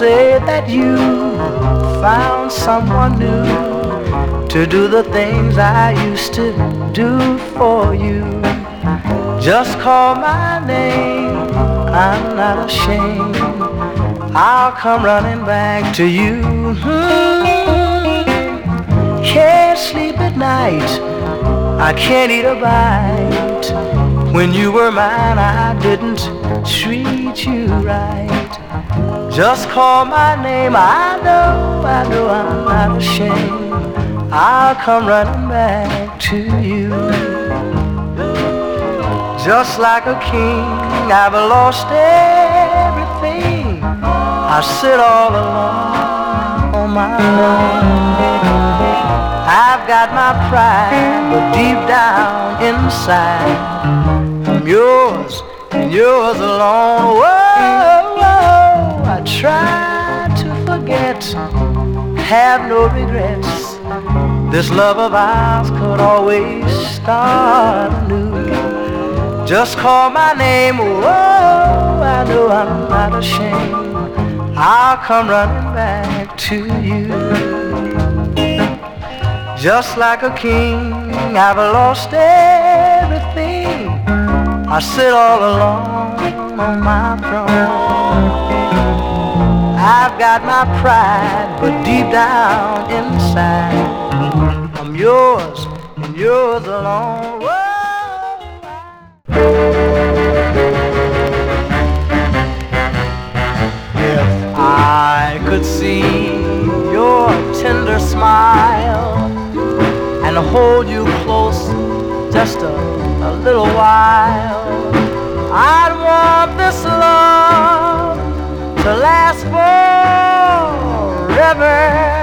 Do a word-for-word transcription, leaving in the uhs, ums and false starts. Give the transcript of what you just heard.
say that you found someone new to do the things I used to do for you. Just call my name, I'm not ashamed. I'll come running back to you. Hmm. Can't sleep at night, I can't eat a bite. When you were mine, I didn't treat you right. Just call my name, I know, I know I'm not ashamed. I'll come running back to you. Just like a king, I've lost everything. I sit all alone on my own. I've got my pride, but deep down inside, I'm yours and yours alone. Whoa, whoa, I try to forget, have no regrets. This love of ours could always start anew. Just call my name, whoa, I know I'm not ashamed. I'll come running back to you. Just like a king, I've lost everything. I sit all alone on my throne. I've got my pride, but deep down inside, I'm yours and yours alone. Whoa. If I could see your tender smile and hold you close just a, a little while, I'd want this love to last forever.